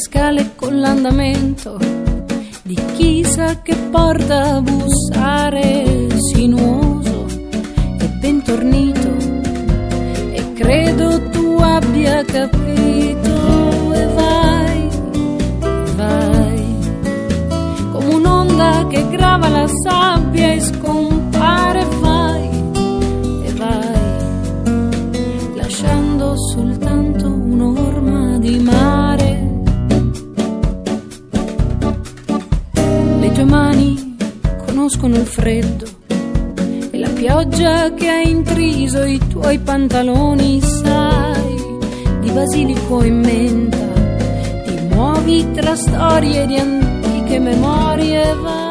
scale con l'andamento di chissà che porta a bussare sinuoso e bentornito, e credo tu abbia capito. E vai, vai, come un'onda che grava la sabbia e scompare, vai, e vai, lasciando soltanto un'orma di mare. Le tue mani conoscono il freddo e la pioggia che ha intriso i tuoi pantaloni, sai, di basilico e menta ti muovi tra storie di antiche memorie. Vai,